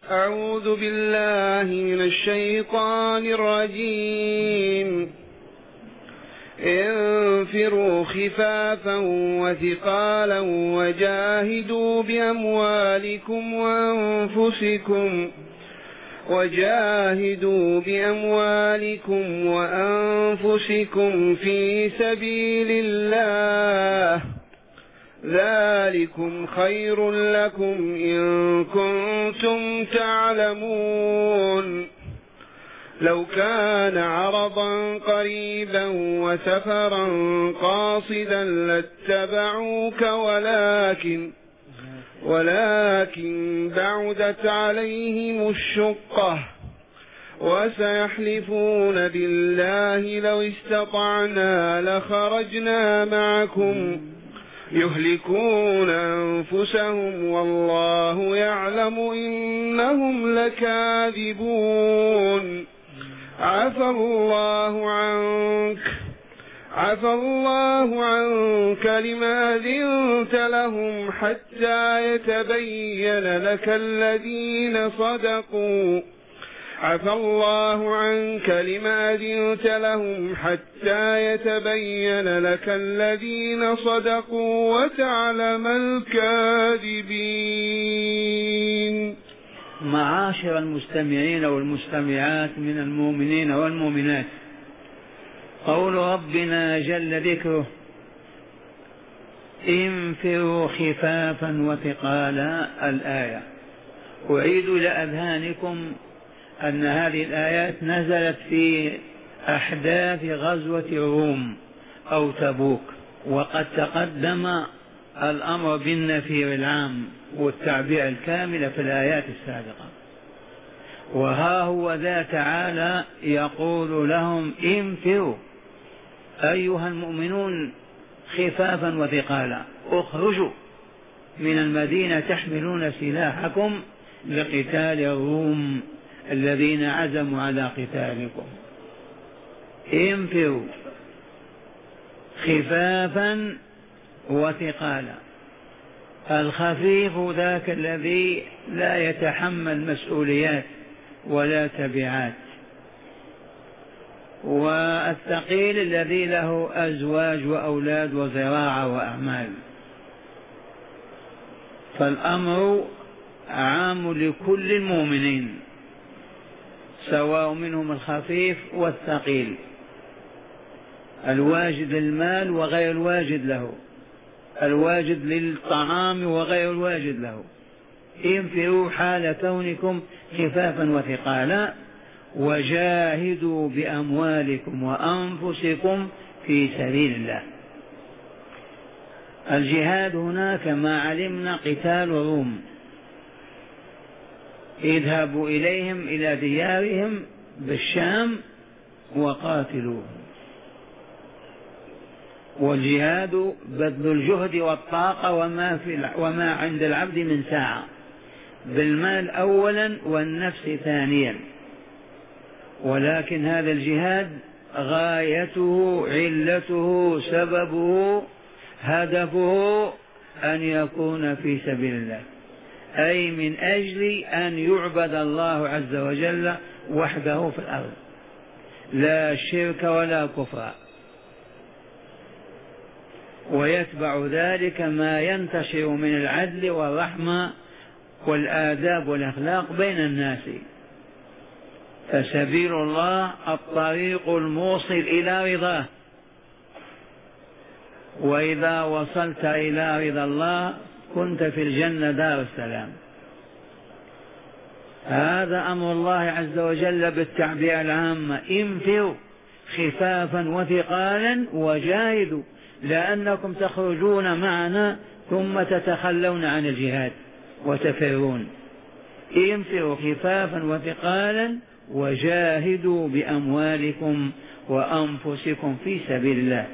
أعوذ بالله من الشيطان الرجيم. انفروا خفافا وثقالا وجاهدوا بأموالكم وأنفسكم في سبيل الله، ذلكم خير لكم إن كنتم تعلمون. لو كان عرضا قريبا وسفرا قاصدا لاتبعوك ولكن بعدت عليهم الشقة، وسيحلفون بالله لو استطعنا لخرجنا معكم يهلكون أنفسهم والله يعلم إنهم لكاذبون. عفى الله عنك لما أذنت لهم حتى يتبين لك الذين صدقوا وتعلم الكاذبين. معاشر المستمعين والمستمعات من المؤمنين والمؤمنات، قول ربنا جل ذكره: انفروا خفافا وثقالا. الآية أعيد إلى أذهانكم أن هذه الآيات نزلت في أحداث غزوة الروم أو تبوك، وقد تقدم الأمر بالنفير العام والتعبئة الكاملة في الآيات السابقة. وها هو ذا تعالى يقول لهم: انفروا أيها المؤمنون خفافا وثقالا، اخرجوا من المدينة تحملون سلاحكم لقتال الروم الذين عزموا على قتالكم. انفروا خفافا وثقالا. الخفيف ذاك الذي لا يتحمل مسؤوليات ولا تبعات، والثقيل الذي له أزواج وأولاد وزراعة وأعمال. فالأمر عام لكل المؤمنين، سواء منهم الخفيف والثقيل، الواجد للمال وغير الواجد له، الواجد للطعام وغير الواجد له. انفروا حال كونكم خفافا وثقالا، وجاهدوا بأموالكم وأنفسكم في سبيل الله. الجهاد هنا كما علمنا قتال الروم، اذهبوا إليهم إلى ديارهم بالشام وقاتلوهم. والجهاد بذل الجهد والطاقة وما عند العبد من ساعة، بالمال أولا والنفس ثانيا. ولكن هذا الجهاد غايته علته سببه هدفه أن يكون في سبيل الله، أي من أجل أن يعبد الله عز وجل وحده في الأرض، لا شرك ولا كفر. ويتبع ذلك ما ينتشر من العدل والرحمة والآداب والأخلاق بين الناس. فسبيل الله الطريق الموصل إلى رضاه، وإذا وصلت إلى رضا الله كنت في الجنة دار السلام. هذا أمر الله عز وجل بالتعبئة العامة: انفروا خفافا وثقالا وجاهدوا، لأنكم تخرجون معنا ثم تتخلون عن الجهاد وتفرون. انفروا خفافا وثقالا وجاهدوا بأموالكم وأنفسكم في سبيل الله.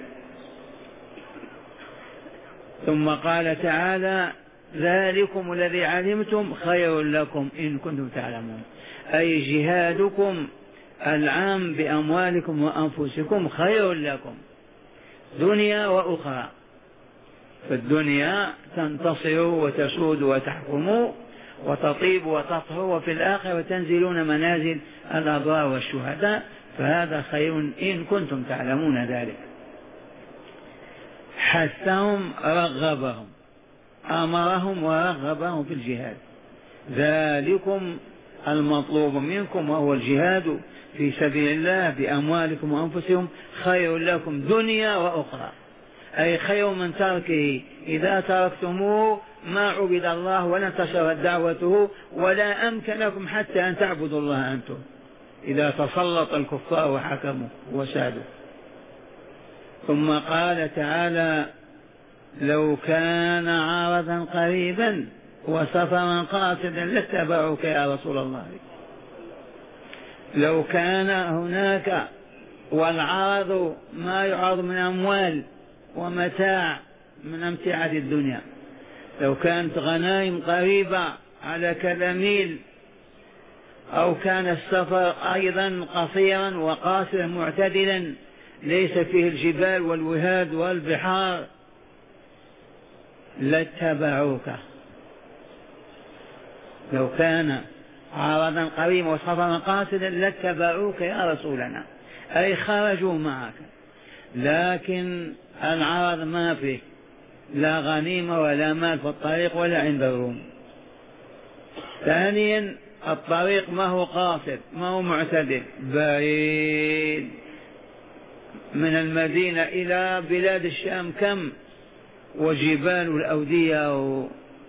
ثم قال تعالى: ذلكم الذي علمتم خير لكم إن كنتم تعلمون، أي جهادكم العام بأموالكم وأنفسكم خير لكم دنيا وأخرى. في الدنيا تنتصروا وتسودوا وتحكموا، وتطيب وتطهر، وفي الآخرة تنزلون منازل الأبرار والشهداء، فهذا خير إن كنتم تعلمون ذلك. حثهم رغبهم، أمرهم ورغبهم في الجهاد، ذلكم المطلوب منكم وهو الجهاد في سبيل الله بأموالكم وأنفسكم خير لكم دنيا وأخرى، أي خير من تركه. إذا تركتموه ما عبد الله ولا انتشرت دعوته ولا أمكن لكم حتى أن تعبدوا الله أنتم، إذا تسلط الكفار وحكموا وسادوا. ثم قال تعالى: لو كان عارضا قريبا وسفرا قاصدا لاتبعوك يا رسول الله. لو كان هناك، والعرض ما يعرض من أموال ومتاع من أمتعة الدنيا، لو كانت غنائم قريبة على كذا ميل، أو كان السفر أيضا قصيرا وقاصرا معتدلا ليس فيه الجبال والوهاد والبحار، لاتبعوك. لو كان عرضا قريبا وسفرا قاصدا لاتبعوك يا رسولنا، أي خرجوا معك. لكن العرض ما فيه لا غنيمة ولا مال في الطريق ولا عند الروم. ثانيا الطريق ما هو قاصد، ما هو معتدل، بعيد من المدينة إلى بلاد الشام كم، وجبال الأودية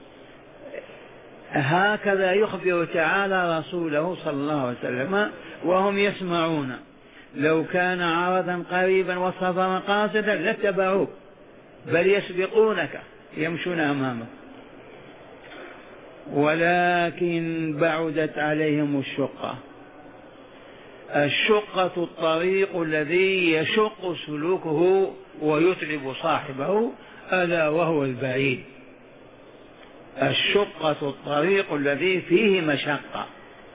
هكذا يخبر تعالى رسوله صلى الله عليه وسلم وهم يسمعون. لو كان عرضا قريبا وسفرا قاصدا لاتبعوك، بل يسبقونك يمشون أمامك، ولكن بعدت عليهم الشقة. الشقة الطريق الذي يشق سلوكه ويتعب صاحبه، ألا وهو البعيد. الشقة الطريق الذي فيه مشقة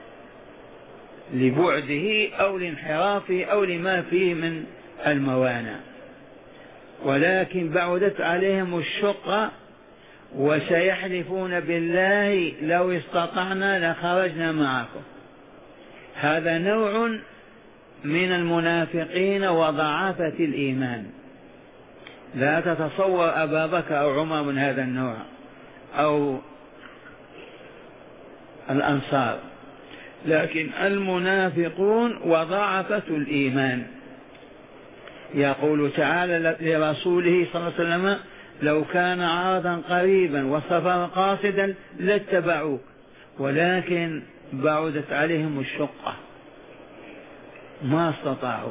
لبعده أو لانحرافه أو لما فيه من الموانع، ولكن بعدت عليهم الشقة. وسيحلفون بالله لو استطعنا لخرجنا معكم. هذا نوع من المنافقين وضعافة الإيمان. لا تتصور أبا بكر أو عمر من هذا النوع أو الأنصار، لكن المنافقون وضعفة الإيمان. يقول تعالى لرسوله صلى الله عليه وسلم: لو كان عرضا قريبا وسفرا قاصدا لاتبعوك، ولكن بعدت عليهم الشقة ما استطاعوا.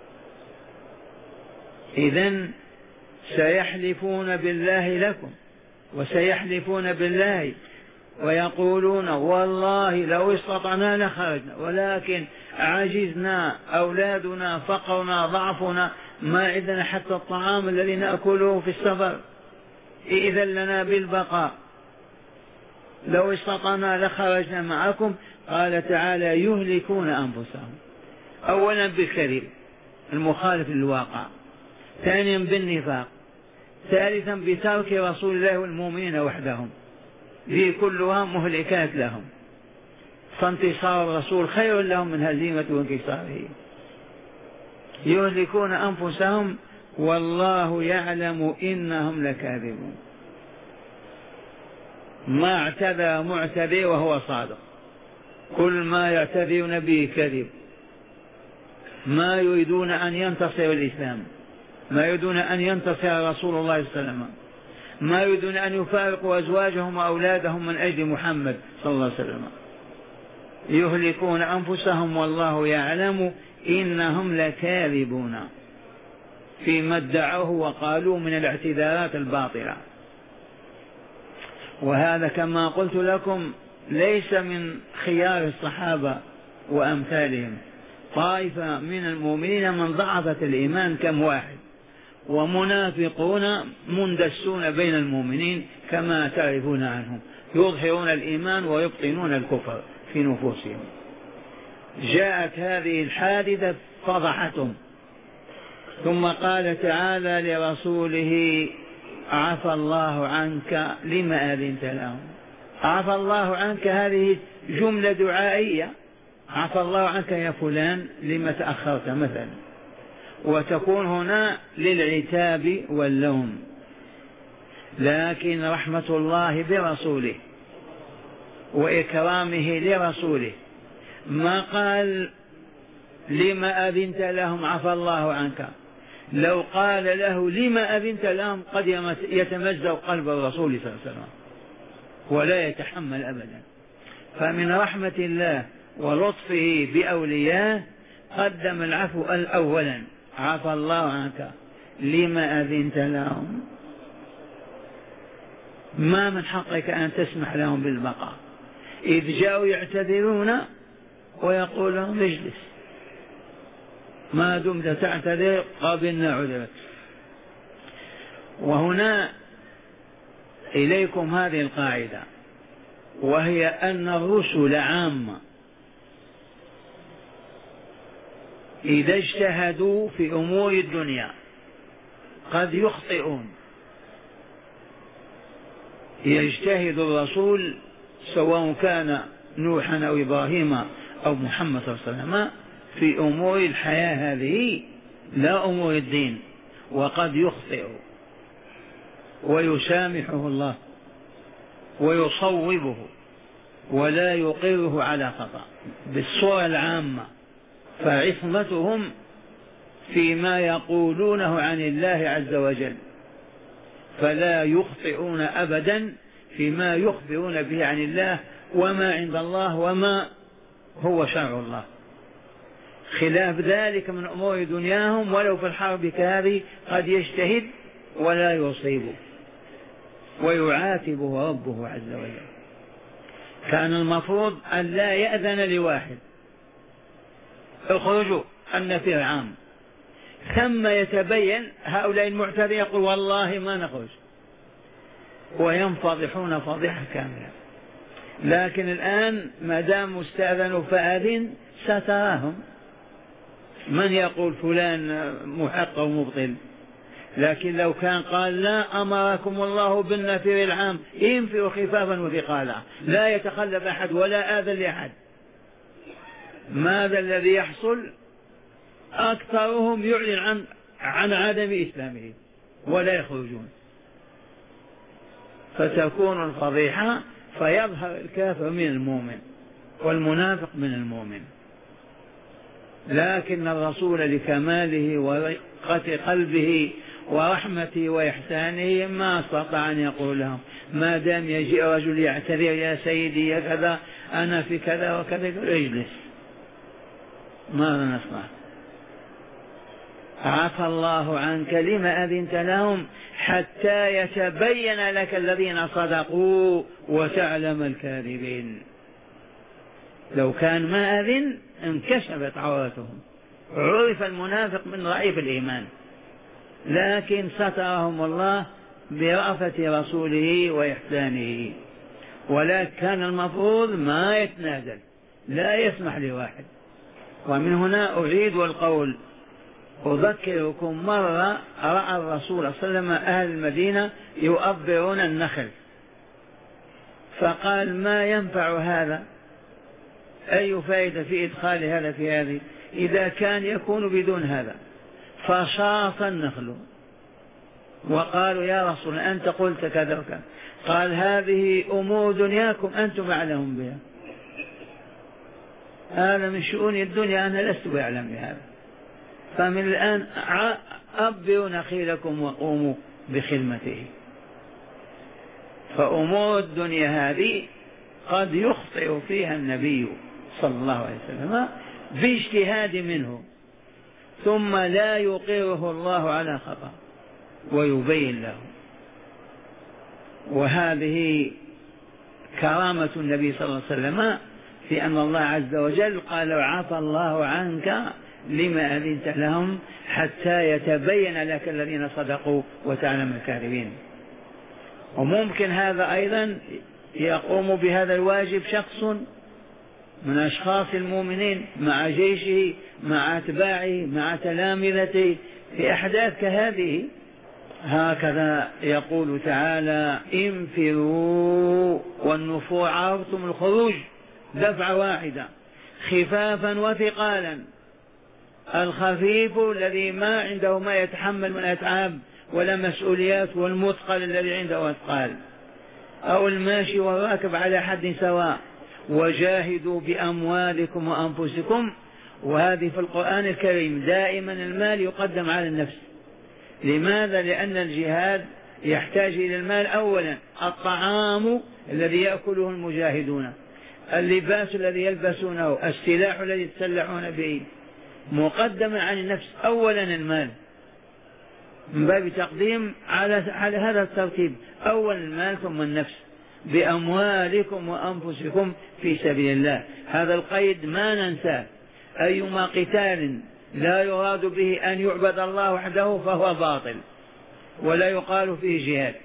إذن سيحلفون بالله لكم وسيحلفون بالله ويقولون والله لو استطعنا لخرجنا، ولكن عجزنا، أولادنا، فقرنا، ضعفنا، ما عندنا حتى الطعام الذي نأكله في السفر، إذن لنا بالبقاء، لو استطعنا لخرجنا معكم. قال تعالى: يهلكون أنفسهم، أولا بالكذب المخالف للواقع، ثانيا بالنفاق، ثالثا بترك رسول الله والمؤمنين وحدهم، ذي كلها مهلكات لهم، فانتصار الرسول خير لهم من هزيمة وانكساره. يهلكون أنفسهم والله يعلم إنهم لكاذبون. ما اعتذر معتذر وهو صادق، كل ما يعتذرون به كذب، ما يريدون أن ينتصر الإسلام، ما يريدون أن ينتصر رسول الله صلى الله عليه وسلم، ما يريدون أن يفارقوا أزواجهم وأولادهم من أجل محمد صلى الله عليه وسلم. يهلكون أنفسهم والله يعلم إنهم لكاذبون فيما ادعوه وقالوا من الاعتذارات الباطلة. وهذا كما قلت لكم ليس من خيار الصحابة وأمثالهم، طائفة من المؤمنين من ضعفت الإيمان كم واحد، ومنافقون مندسون بين المؤمنين كما تعرفون عنهم، يظهرون الإيمان ويبطنون الكفر في نفوسهم. جاءت هذه الحادثة فضحتهم. ثم قال تعالى لرسوله: عفى الله عنك لما أذنت لهم. عفى الله عنك هذه جملة دعائية، عفى الله عنك يا فلان لما تأخرت مثلا، وتكون هنا للعتاب واللوم. لكن رحمة الله برسوله وإكرامه لرسوله ما قال لما أذنت لهم عفى الله عنك. لو قال له لما أذنت لهم قد يتمزق قلب الرسول صلى الله عليه وسلم ولا يتحمل أبدا. فمن رحمة الله ولطفه بأولياه قدم العفو أولا، عفى الله عنك لما أذنت لهم. ما من حقك أن تسمح لهم بالبقاء، إذ جاءوا يعتذرون ويقول لهم اجلس، ما دمت تعتذر قابلنا عذرك. وهنا إليكم هذه القاعدة، وهي أن الرسل عامة إذا اجتهدوا في أمور الدنيا قد يخطئون. يجتهد الرسول سواء كان نوحا أو إبراهيم أو محمد صلى الله عليه وسلم في أمور الحياة هذه لا أمور الدين، وقد يخطئ ويسامحه الله ويصوبه ولا يقره على خطأ بالصورة العامة. فعصمتهم فيما يقولونه عن الله عز وجل، فلا يخطئون أبدا فيما يخبرون به عن الله وما عند الله وما هو شرع الله. خلاف ذلك من أمور دنياهم ولو في الحرب كهذه قد يجتهد ولا يصيب ويعاتبه ربه عز وجل. كان المفروض أن لا يأذن لواحد اخرجوا النفير عام، ثم يتبين هؤلاء المعتدين يقول والله ما نخرج وينفضحون فضيحة كاملة. لكن الآن ما دام استأذنوا فأذن ستراهم من يقول فلان محق أو مبطل. لكن لو كان قال لا أمركم الله بالنفير العام انفروا خفافا وثقالا لا يتخلف أحد ولا آذن لأحد، ماذا الذي يحصل؟ أكثرهم يعلن عن عدم إسلامه ولا يخرجون، فتكون الفضيحة فيظهر الكافر من المؤمن والمنافق من المؤمن. لكن الرسول لكماله ورقة قلبه ورحمته وإحسانه ما استطاع أن يقول لهم ما دام يجيء رجل يعتذر يا سيدي يا كذا أنا في كذا وكذا اجلس، ماذا نصنع؟ عفى الله عنك لما أذنت لهم حتى يتبين لك الذين صدقوا وتعلم الكاذبين. لو كان ما أذن انكشفت عورتهم، عرف المنافق من ضعيف الإيمان، لكن سترهم الله برأفة رسوله وإحسانه. ولكن كان المفروض ما يتنازل، لا يسمح لواحد. ومن هنا أعيد والقول أذكركم مرة رأى الرسول صلى الله عليه وسلم أهل المدينة يؤبرون النخل، فقال ما ينفع هذا، أي فائدة في إدخال هذا في هذه إذا كان يكون بدون هذا. فشاط النخل وقالوا يا رسول أنت قلت كذا وكذا، قال هذه أمور دنياكم أنتم أعلم بها، هذا من شؤون الدنيا أنا لست أعلم بهذا، فمن الآن أبروا نخيلكم وقوموا بخدمته. فأمور الدنيا هذه قد يخطئ فيها النبي صلى الله عليه وسلم باجتهاد منه، ثم لا يقره الله على خطأ ويبين له. وهذه كرامة النبي صلى الله عليه وسلم في أن الله عز وجل قال عفى الله عنك لما أذنت لهم حتى يتبين لك الذين صدقوا وتعلم الكاذبين. وممكن هذا أيضا يقوم بهذا الواجب شخص من أشخاص المؤمنين مع جيشه مع أتباعه مع تلامذته في أحداث كهذه، هكذا يقول تعالى انفروا، والنفور عرفتم الخروج دفعة واحدة خفافا وثقالا. الخفيف الذي ما عنده ما يتحمل من أتعاب ولا مسؤوليات، والمثقل الذي عنده أثقال، أو الماشي والراكب على حد سواء. وجاهدوا بأموالكم وأنفسكم، وهذه في القرآن الكريم دائما المال يقدم على النفس. لماذا؟ لأن الجهاد يحتاج إلى المال أولا، الطعام الذي يأكله المجاهدون، اللباس الذي يلبسونه، السلاح الذي يتسلحون به، مقدما عن النفس أولا المال، من باب تقديم على هذا الترتيب، أول المال ثم النفس. بأموالكم وأنفسكم في سبيل الله، هذا القيد ما ننساه. أيما قتال لا يراد به أن يعبد الله وحده فهو باطل ولا يقال فيه جهاد.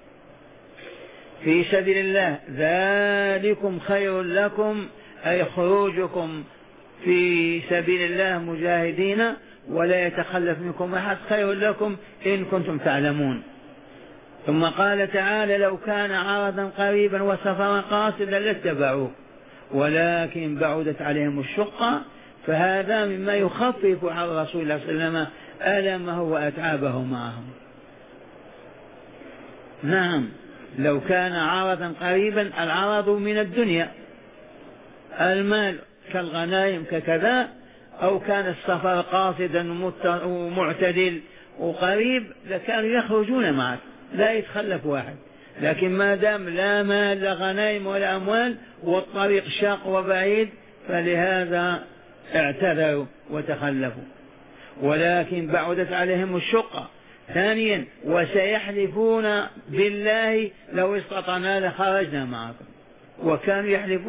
في سبيل الله ذلكم خير لكم، أي خروجكم في سبيل الله مجاهدين ولا يتخلف منكم أحد خير لكم إن كنتم تعلمون. ثم قال تعالى لو كان عرضا قريبا وسفرا قاصدا لاتبعوه ولكن بعدت عليهم الشقة، فهذا مما يخفف عن رسول الله صلى الله عليه وسلم ألمه وأتعابه معهم. نعم، لو كان عرضا قريبا، العرض من الدنيا المال كالغنائم ككذا، أو كان السفر قاصدا ومعتدل وقريب لكانوا يخرجون معك لا يتخلف واحد. لكن ما دام لا مال لا غنائم ولا أموال والطريق شاق وبعيد، فلهذا اعتذروا وتخلفوا. ولكن بعدت عليهم الشقة. ثانيا وسيحلفون بالله لو استطعنا لخرجنا معكم، وكانوا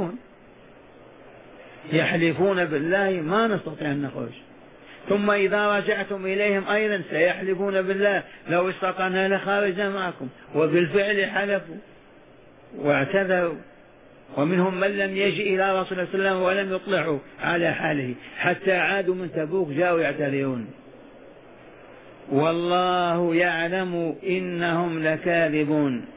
يحلفون بالله ما نستطيع أن نخرج. ثم إذا رجعتم إليهم أيضا سيحلفون بالله لو استطعنا لخرجنا معكم، وبالفعل حلفوا واعتذروا. ومنهم من لم يجئ إلى رسول الله صلى الله عليه وسلم ولم يطلعوا على حاله حتى عادوا من تبوك جاءوا يعتذرون. والله يعلم إنهم لكاذبون.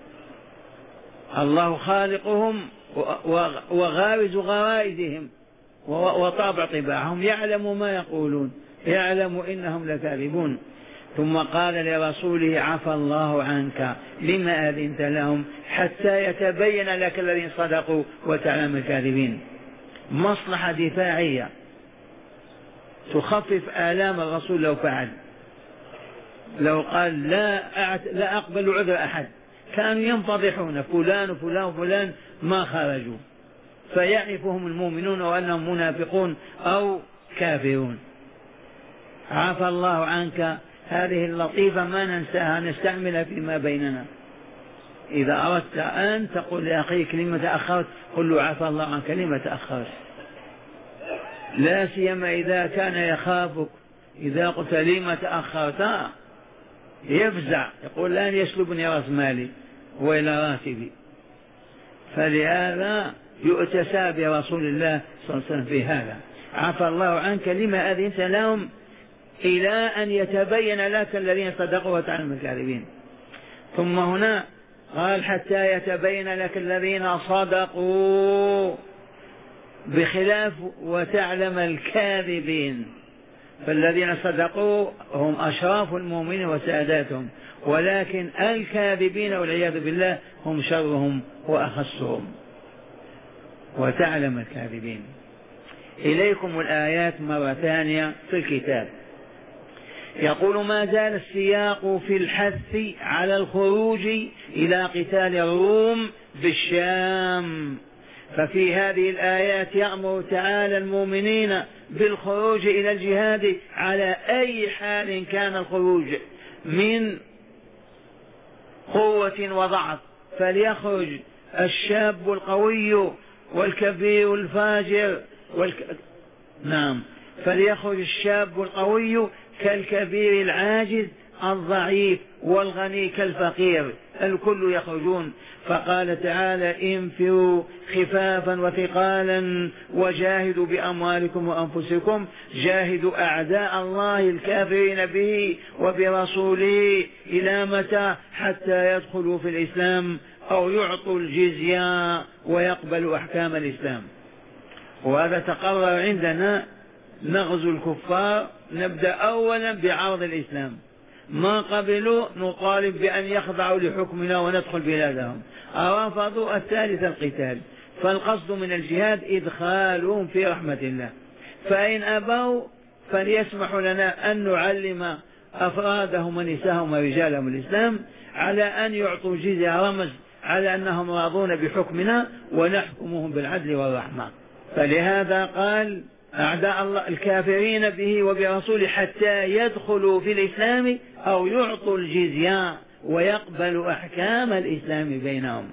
الله خالقهم وغارز غرائزهم وطابع طباعهم، يعلم ما يقولون، يعلم إنهم لكاذبون. ثم قال لرسوله عفى الله عنك لما أذنت لهم حتى يتبين لك الذين صدقوا وتعلم الكاذبين. مصلحة دفاعية تخفف آلام الرسول لو فعل، لو قال لا أقبل عذر أحد، كانوا ينفضحون فلان وفلان وفلان ما خرجوا، فيعرفهم المؤمنون وأنهم منافقون أو كافرون. عفى الله عنك، هذه اللطيفة ما ننساها، نستعملها فيما بيننا. إذا أردت أن تقول لأخيك لما تأخرت، قل له عفى الله عنك لما تأخرت. لا سيما إذا كان يخافك، إذا قلت لما تأخرت يفزع، يقول لن يسلبني رأس مالي وإلى راتبي. فلهذا يؤتسى برسول الله صلى الله عليه وسلم في هذا. عفى الله عنك لما أذنت لهم إلى أن يتبين لك الذين صدقوا وتعلم الكاذبين. ثم هنا قال حتى يتبين لك الذين صدقوا، بخلاف وتعلم الكاذبين. فالذين صدقوا هم أشراف المؤمنين وساداتهم، ولكن الكاذبين والعياذ بالله هم شرهم وأخسهم. وتعلم الكاذبين. إليكم الآيات مرة ثانية في الكتاب. يقول ما زال السياق في الحث على الخروج إلى قتال الروم بالشام، ففي هذه الآيات يأمر تعالى المؤمنين بالخروج إلى الجهاد على أي حال كان الخروج، من قوة وضعف فليخرج الشاب القوي والكبير الفاجر نعم، فليخرج الشاب القوي كالكبير العاجز الضعيف والغني كالفقير، الكل يخرجون. فقال تعالى انفروا خفافا وثقالا وجاهدوا بأموالكم وأنفسكم. جاهدوا أعداء الله الكافرين به وبرسوله إلى متى؟ حتى يدخلوا في الإسلام أو يعطوا الجزية ويقبلوا أحكام الإسلام. وهذا تقرر عندنا. نغزو الكفار، نبدأ أولا بعرض الإسلام، ما قبلوا نطالب بأن يخضعوا لحكمنا وندخل بلادهم، رفضوا الثالث القتال. فالقصد من الجهاد إدخالهم في رحمة الله. فإن أبوا فليسمحوا لنا أن نعلم أفرادهم ونساهم ورجالهم الإسلام على أن يعطوا جزية، رمز على أنهم راضون بحكمنا ونحكمهم بالعدل والرحمة. فلهذا قال أعداء الله الكافرين به وبرسوله حتى يدخلوا في الإسلام أو يعطوا الجزية ويقبلوا أحكام الإسلام بينهم.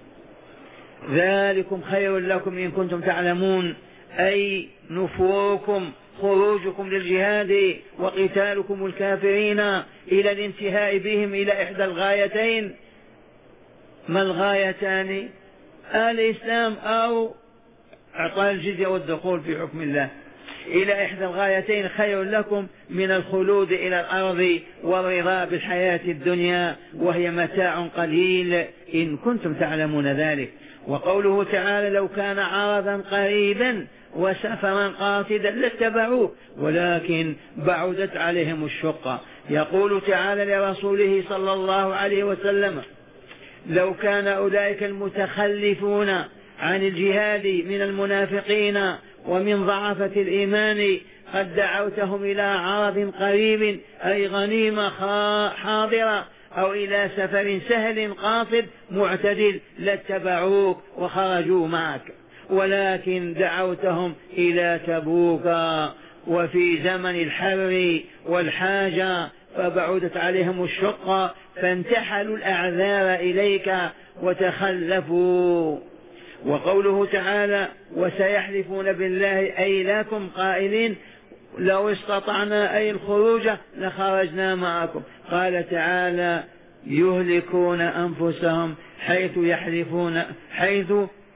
ذلكم خير لكم إن كنتم تعلمون، أي نفوركم خروجكم للجهاد وقتالكم الكافرين إلى الانتهاء بهم إلى إحدى الغايتين. ما الغايتان؟ الإسلام أو إعطاء الجزية والدخول في حكم الله. إلى إحدى الغايتين خير لكم من الخلود إلى الأرض والرضا بالحياة الدنيا وهي متاع قليل إن كنتم تعلمون ذلك. وقوله تعالى لو كان عرضا قريبا وسفرا قاصدا لاتبعوه ولكن بعدت عليهم الشقة. يقول تعالى لرسوله صلى الله عليه وسلم لو كان أولئك المتخلفون عن الجهاد من المنافقين ومن ضعفة الإيمان قد دعوتهم إلى عرض قريب أي غنيمة حاضرة أو إلى سفر سهل قاصد معتدل لاتبعوك وخرجوا معك، ولكن دعوتهم إلى تبوك وفي زمن الحر والحاجة فبعدت عليهم الشقة فانتحلوا الأعذار إليك وتخلفوا. وقوله تعالى وسيحلفون بالله أي لكم قائلين لو استطعنا أي الخروج لخرجنا معكم. قال تعالى يهلكون أنفسهم حيث يحلفون حيث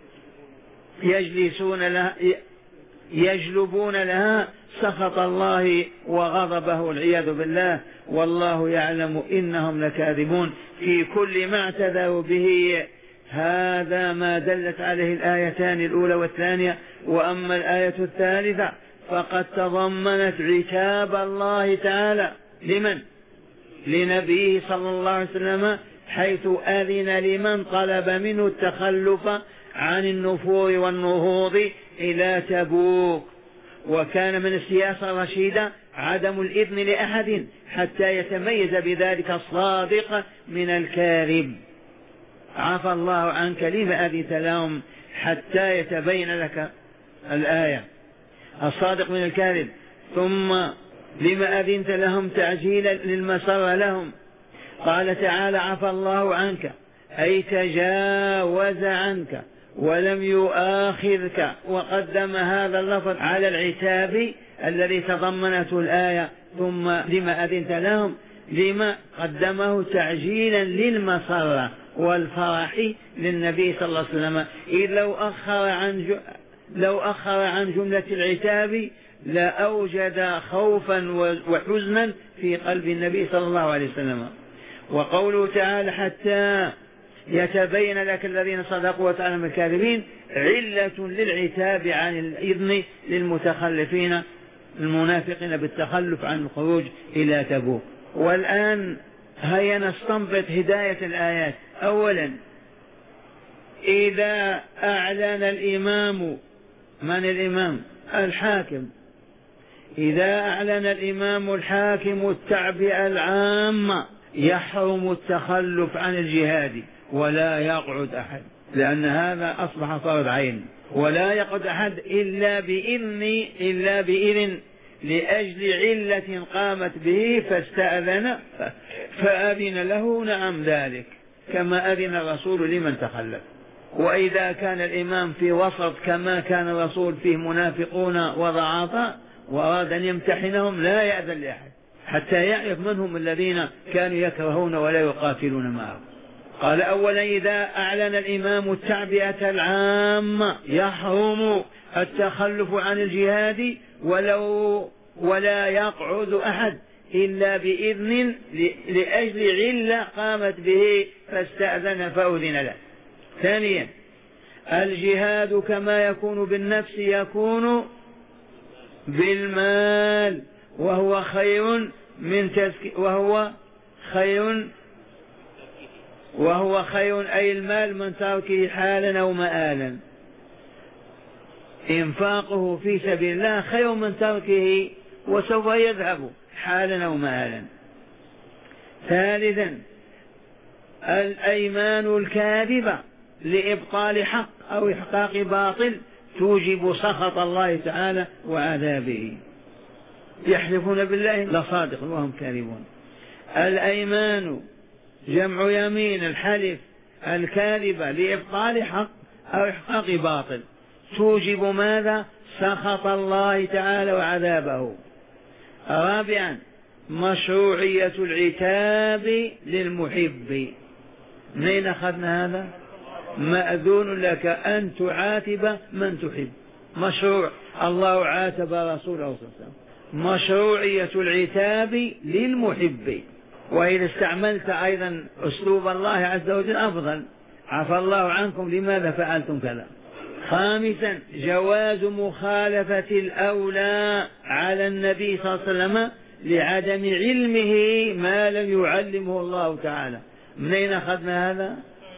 يجلبون لها سخط الله وغضبه والعياذ بالله والله يعلم إنهم لكاذبون في كل ما اعتذروا به. هذا ما دلت عليه الآيتان الأولى والثانية. وأما الآية الثالثة فقد تضمنت عتاب الله تعالى لمن؟ لنبيه صلى الله عليه وسلم حيث أذن لمن طلب منه التخلف عن النفور والنهوض إلى تبوك. وكان من السياسة الرشيدة عدم الإذن لأحد حتى يتميز بذلك الصادق من الكاذب. عفى الله عنك لما أذنت لهم حتى يتبين لك الآية الصادق من الكاذب. ثم لما أذنت لهم تعجيلا للمسر لهم. قال تعالى عفى الله عنك أي تجاوز عنك ولم يؤاخذك، وقدم هذا اللفظ على العتاب الذي تضمنته الآية. ثم لما أذنت لهم لما قدمه تعجيلا للمسرة والفرح للنبي صلى الله عليه وسلم. إذ لو أخر عن جملة العتاب لأوجد خوفا وحزنا في قلب النبي صلى الله عليه وسلم. وقوله تعالى حتى يتبين لك الذين صدقوا وتعلم الكاذبين علة للعتاب عن الإذن للمتخلفين المنافقين بالتخلف عن الخروج إلى تبوك. والآن هيا نستنبط هداية الآيات. أولا إذا أعلن الإمام، من الإمام؟ الحاكم. إذا أعلن الإمام الحاكم التعبئة العامة يحرم التخلف عن الجهاد ولا يقعد أحد، لأن هذا أصبح فرض عين. ولا يقعد أحد إلا بإذن لأجل علة قامت به فاستأذن فأذن له نعم ذلك كما أذن الرسول لمن تخلف. وإذا كان الإمام في وسط كما كان الرسول فيه منافقون وضعافا وأراد أن يمتحنهم لا يأذن لأحد حتى يعرف من هم الذين كانوا يكرهون ولا يقاتلون معه. قال أولا إذا أعلن الإمام التعبئة العامة يحرم التخلف عن الجهاد ولا يقعد أحد إلا بإذن لأجل علة قامت به فاستأذن فأذن له. ثانيا الجهاد كما يكون بالنفس يكون بالمال وهو خير أي المال من تركه حالا أو مآلا. إنفاقه في سبيل الله خير من تركه وسوف يذهب حالا أو مآلا. ثالثا الأيمان الكاذبة لإبطال حق أو إحقاق باطل توجب سخط الله تعالى وعذابه. يحلفون بالله لصادق وهم كاذبون. الأيمان جمع يمين الحلف الكاذبة لإبطال حق أو إحقاق باطل توجب ماذا؟ سخط الله تعالى وعذابه. رابعا مشروعية العتاب للمحب. منين أخذنا هذا؟ مأذون لك أن تعاتب من تحب، مشروع. الله عاتب رسوله صلى الله عليه وسلم. مشروعية العتاب للمحب. وإذا استعملت أيضا أسلوب الله عز وجل أفضل، عفى الله عنكم لماذا فعلتم كذا. خامسا جواز مخالفة الأولى على النبي صلى الله عليه وسلم لعدم علمه ما لم يعلمه الله تعالى. منين أخذنا هذا؟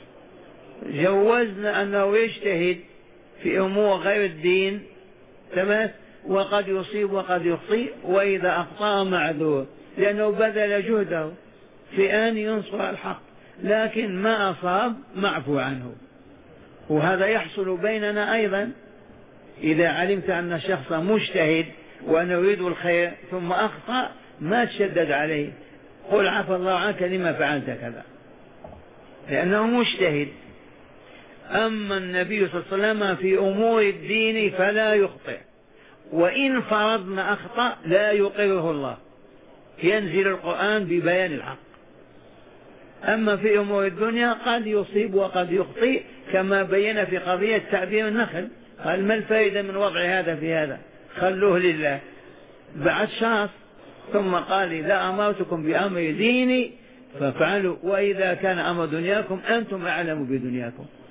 جوزنا أنه يجتهد في أمور غير الدين تمام، وقد يصيب وقد يخطئ، وإذا أخطأ معذور لأنه بذل جهده في أن ينصر الحق، لكن ما أصاب معفو عنه. وهذا يحصل بيننا أيضا. إذا علمت أن الشخص مجتهد وأنه يريد الخير ثم أخطأ ما تشدد عليه، قل عفى الله عنك لما فعلت كذا، لأنه مجتهد. أما النبي صلى الله عليه وسلم في أمور الدين فلا يخطئ، وإن فرضنا أخطأ لا يقره الله، ينزل القرآن ببيان الحق. أما في أمور الدنيا قد يصيب وقد يخطئ، كما بين في قضية تعبير النخل، قال ما الفائدة من وضع هذا في هذا، خلوه لله. بعد شخص ثم قال إذا أمرتكم بأمر ديني فافعلوا، وإذا كان أمر دنياكم أنتم أعلم بدنياكم.